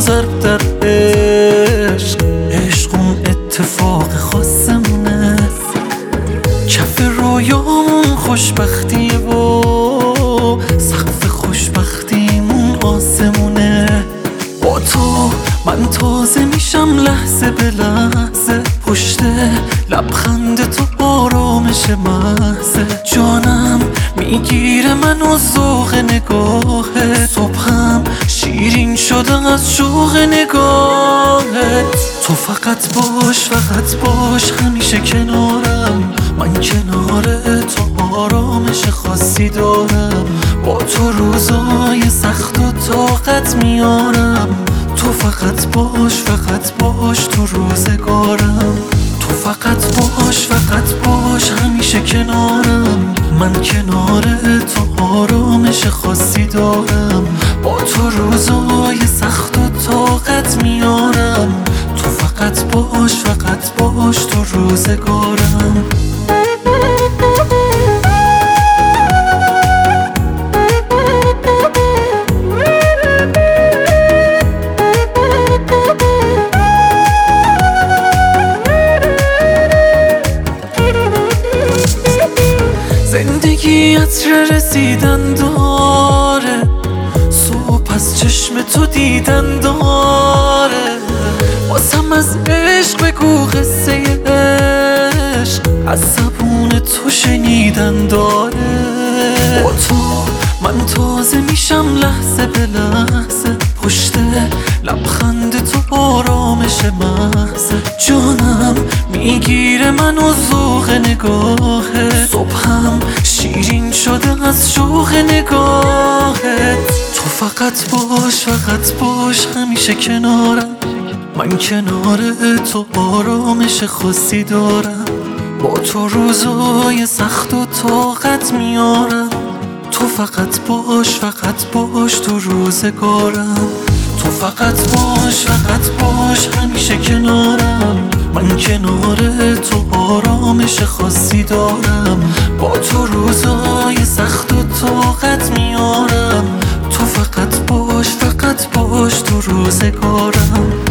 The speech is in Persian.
ضرب در عشق. عشق اون اتفاق خاصمونه، کف رویامون خوشبختیه و سقف خوشبختیمون آسمونه. با تو من تازه میشم لحظه به لحظه، پشت لبخند تو آرامش محضه. جانم میگیره منو ذوق نگاهت، صبحم شیرین شده از شوق نگاهت. تو فقط باش همیشه کنارم، من کنار تو آرامش خاصی دارم. با تو روزای سخت و طاقت میارم. تو فقط باش تو روزگارم. تو فقط باش همیشه کنارم، من کنار تو آرامش خاصی دارم. با تو روزای سخت و طاقت میارم. تو فقط باش تو روزگارم. زندگی عطر رسیدن داره، صبح از چشم تو دیدن داره. واسم از عشق بگو قصه عشق، از زبون تو شنیدن داره. با تو من تازه میشم لحظه به لحظه، پشت لبخند تو آرامش محضه. جانم میگیره منو ذوق نگاهت، صبحم شیرین شده از شوق نگاهت. تو فقط باش همیشه کنارم، من کنار تو آرامش خاصی دارم. با تو روزای سخت و طاقت میارم. تو فقط باش تو روزگارم. تو فقط باش همیشه کنارم، من کنار تو آرامش خاصی دارم. با تو روزای سخت و طاقت میارم. تو فقط باش تو روزگارم.